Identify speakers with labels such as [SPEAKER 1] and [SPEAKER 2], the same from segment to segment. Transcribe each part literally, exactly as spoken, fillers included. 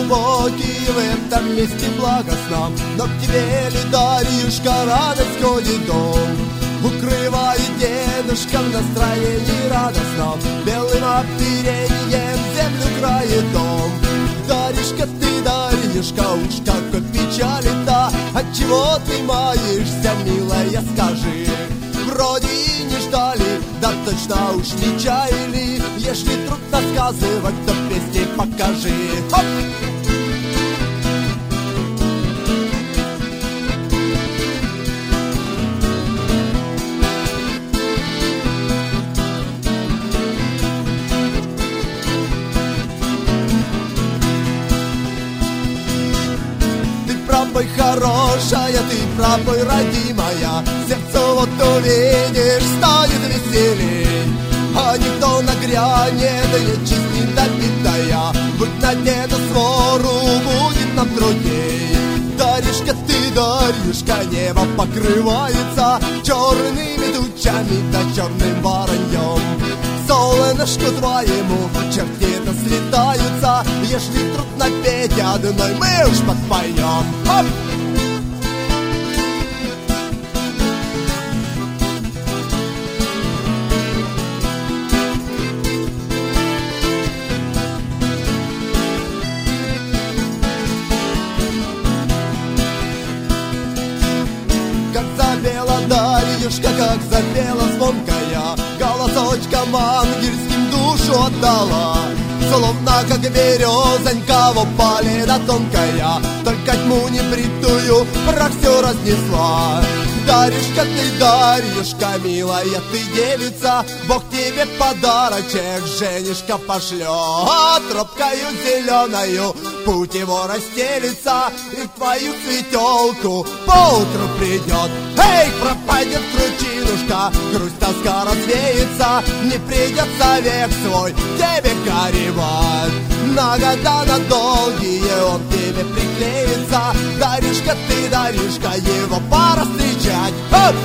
[SPEAKER 1] глубокий, в этом месте благостном, но к тебе ли, Дарьюшка, радость ходит дом. Укрывает дедушка в настроении радостном, белым оперением землю крает дом. Дарьюшка, ты, Дарьюшка, уж как печали-то, отчего ты маешься, милая, скажи? Вроде и не ждали, да точно уж не чаяли. Если трудно сказывать, то песни покажи. Хоп! Прапой хорошая, ты прапой родимая, сердце вот увидишь, станет веселей. А никто нагрянет, нечисть недопитая, будь надета свору, будет нам трудней. Дарьюшка, ты, Дарьюшка, небо покрывается черными тучами да черным вороньем. Солнышку твоему черти-то слетаются, если трудно петь одной, мы уж подпоем. Хоп! Как запела Дарьюшка, как запела звонкая, голосочком ангельским душу отдала. Словно как березонька в опале да тонкая, только тьму небритую прах все разнесла. Дарьюшка, ты, Дарьюшка, милая, ты девица, Бог тебе подарочек, женишка пошлет. Тропкою зеленою путь его расстелится, и в твою светелку поутру придет. Эй, пропадет кручинушка, грусть, тоска развеется, не придется век свой тебе горевать. На года, на долгие он тебе приклеится. Дарьюшка, ты, Дарьюшка, его пора встречать. Хоп!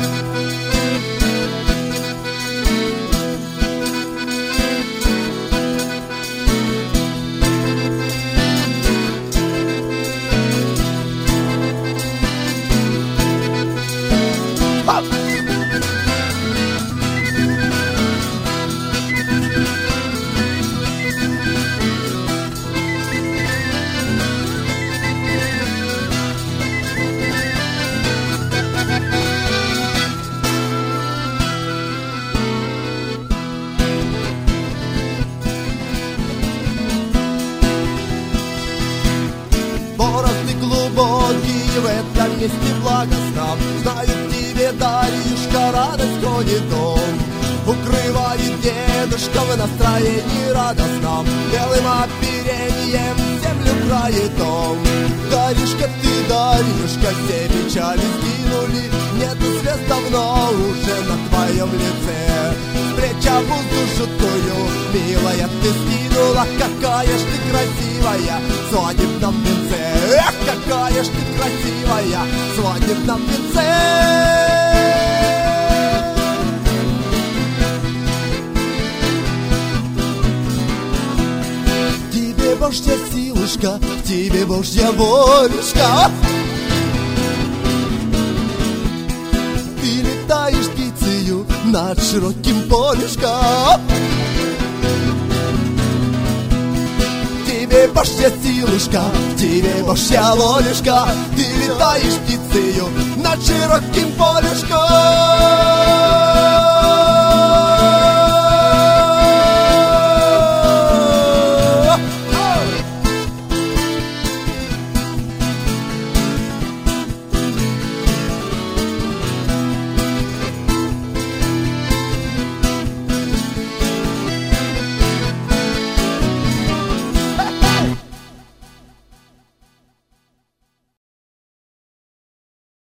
[SPEAKER 1] Борозды глубокие в этом месте благостном, знают тебе, Дарьюшка, радость ходит дом. Укрывает дедушка в настроении радостном, белым оперением землю крает дом. Дарьюшка, ты, Дарьюшка, все печали сгинули, нету слез давно уже на твоем лице. Встреча в жуткую, милая, ты скинула, какая ж ты красивая в свадебном венце. Эх, какая ж ты красивая в свадебном венце. Тебе Божья силушка, тебе Божья волюшка. Ты летаешь птицею над широким полюшком. Тебе Божья силушка, тебе Божья волюшка. Ты летаешь птицею над широким полюшком.